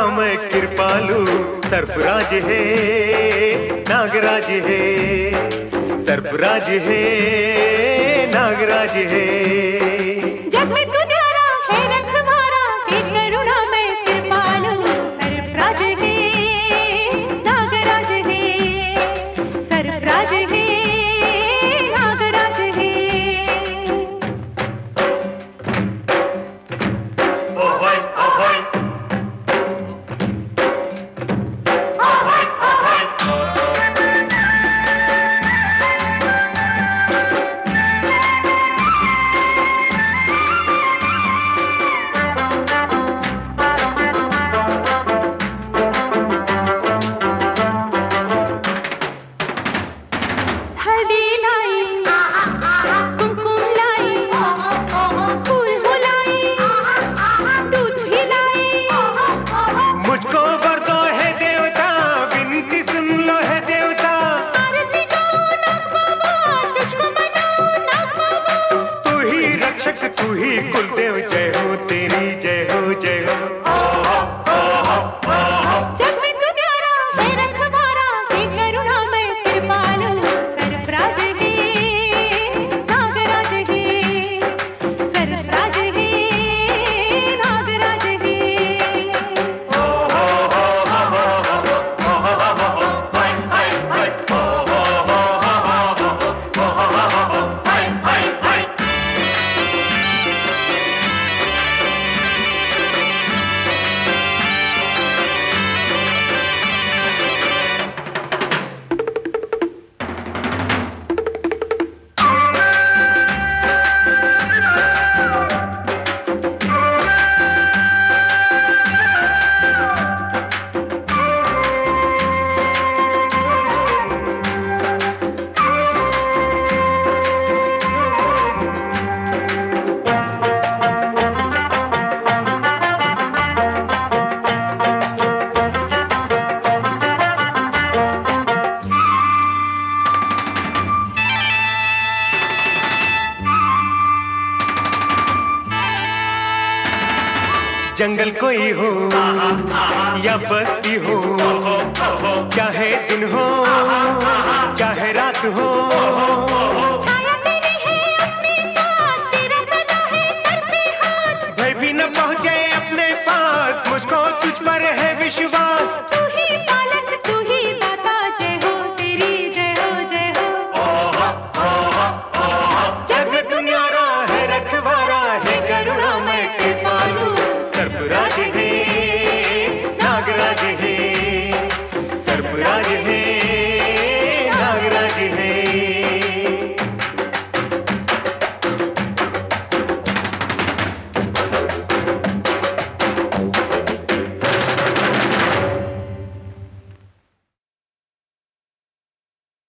मैं कृपालु, सर्फराज है नागराज है, सर्फराज है नागराज है। जग में तू न्यारा है रखवारा, हे करुणा मैं कृपालु, सर्फराज है नागराज है, सर्फराज है नागराज है। ओहोय ओहोय तू ही कुलदेव, जय हो तेरी जय हो जय हो। जग में तू न्यारा है रखवारा, हे करुणा मैं कृपालु, सर्फराज है नागराज है, सर्फराज है नागराज है। जंगल कोई हो या बस्ती हो, चाहे दिन हो चाहे रात हो,